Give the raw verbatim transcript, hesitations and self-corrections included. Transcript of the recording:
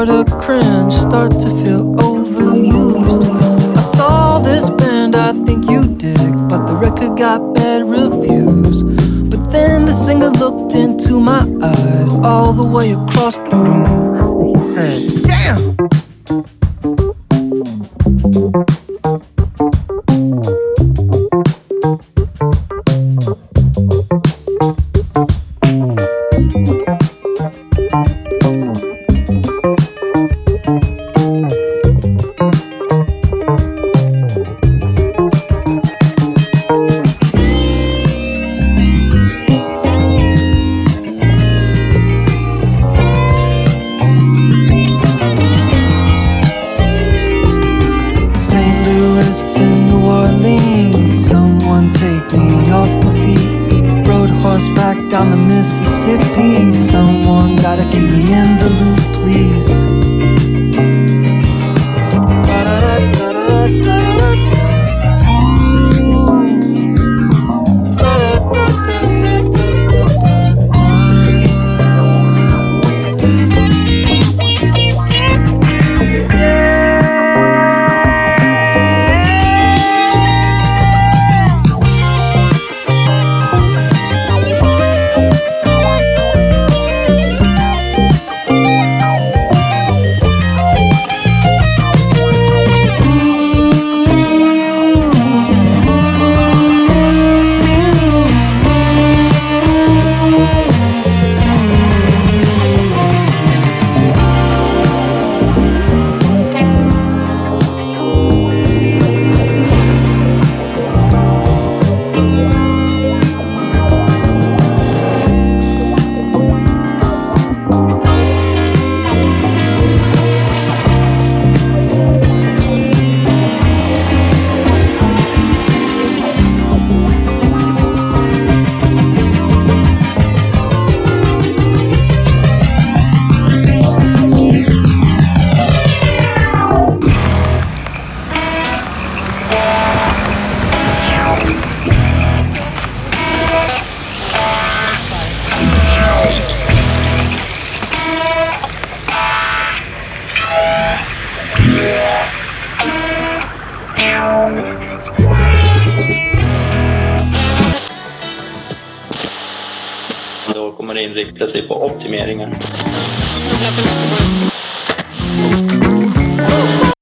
to cringe, start to feel overused. I saw this band I think you dig, but the record got bad reviews. But then the singer looked into my eyes all the way across the room, and he said, damn! Down the Mississippi, someone gotta keep me in the loop, please. Då kommer det inrikta sig på optimeringen.